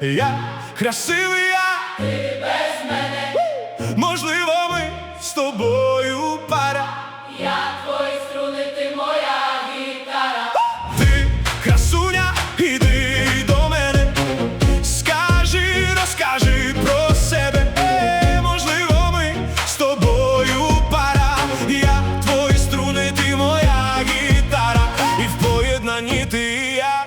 Я красивий, ти без мене. Можливо, ми з тобою пара. Я твої струни, ти моя гітара. Ти красуня, іди до мене, скажи, розкажи про себе. Можливо, ми з тобою пара. Я твої струни, ти моя гітара. І в поєднанні ти і я,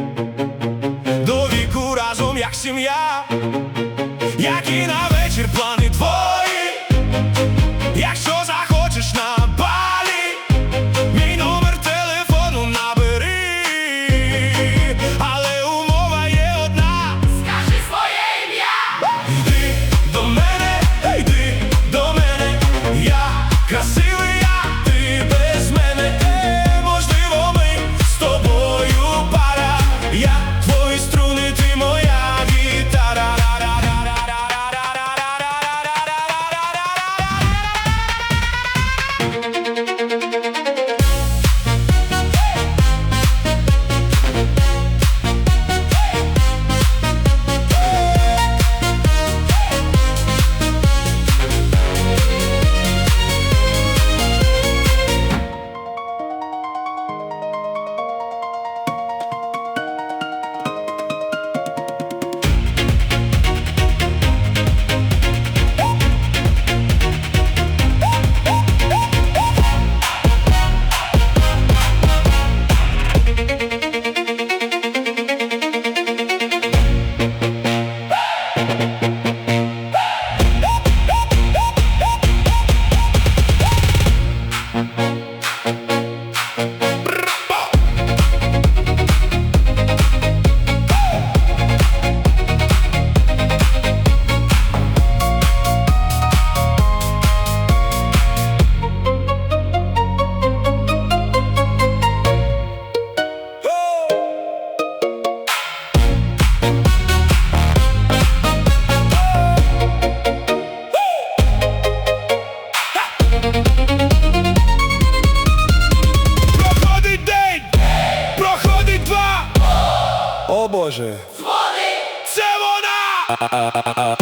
до віку разом, як сім'я. Які на вечір плани твої, якщо захочеш на Балі, мій номер телефону набери, але умова є одна. Скажи своє ім'я. Йди до мене, йди до мене, я красивий, ти без мене. Можливо, ми з тобою пара. Я твої струни, ти моя гітара. Проходить день, проходить два. О Боже, Дзвони. це вона!